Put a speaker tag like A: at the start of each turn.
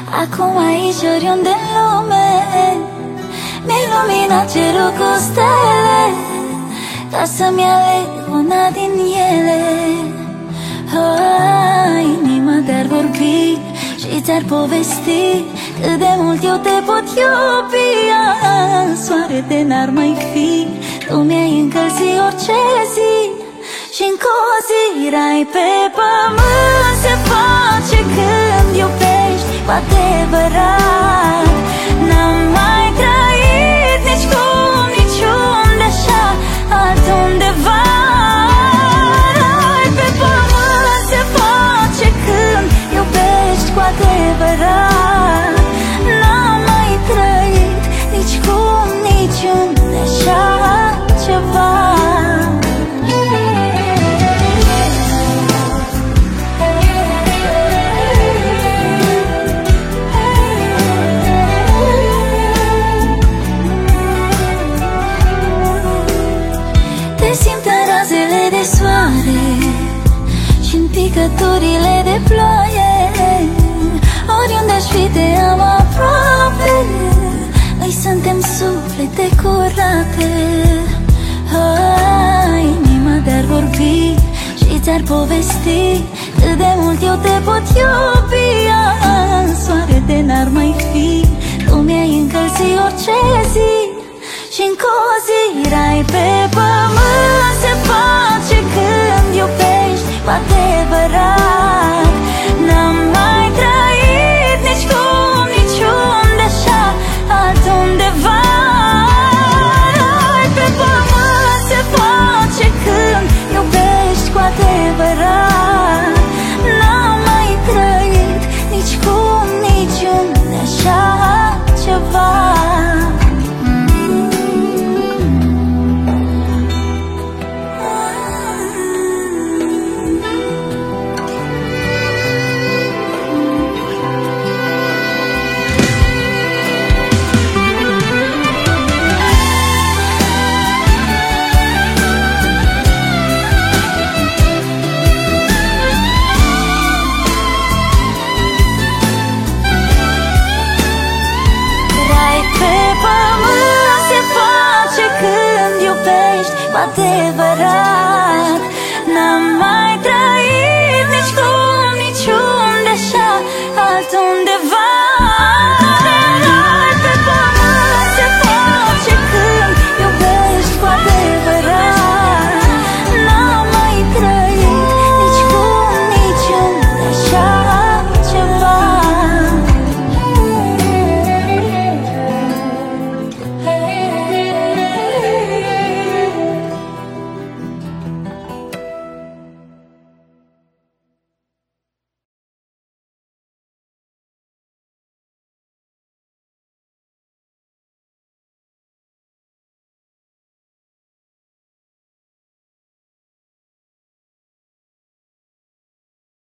A: Acum aici, oriunde în lume, mi-ai luminat cerul cu stele, ca să-mi aleg una din ele. Inima te-ar vorbi și ți-ar povesti cât de mult eu te pot iubi. Soare de n-ar mai fi, tu mi-ai încălzit orice zi, și încă o zi rai pe pământ se face când iubești cu adevărat. N-am mai trăit nici cum, niciunde așa, altundeva. Rai pe pământ se face când iubești cu adevărat. N-am mai trăit nici cum, niciunde așa ceva. De soare și-n picăturile de ploaie, oriunde-aș fi te am aproape. Noi suntem suflete curate. Inima te-ar vorbi și ți-ar povesti cât de mult eu te pot iubi. Soare de n-ar mai fi, tu mi-ai încălzit orice zi, și încă o zi rai pe pământ se face când iubești cu adevărat. N-am mai trăit nici cum, niciunde așa, altundeva. Rai pe pământ se face când iubești cu adevărat. N-am mai trăit nici cum, niciunde așa ceva. Adevărat.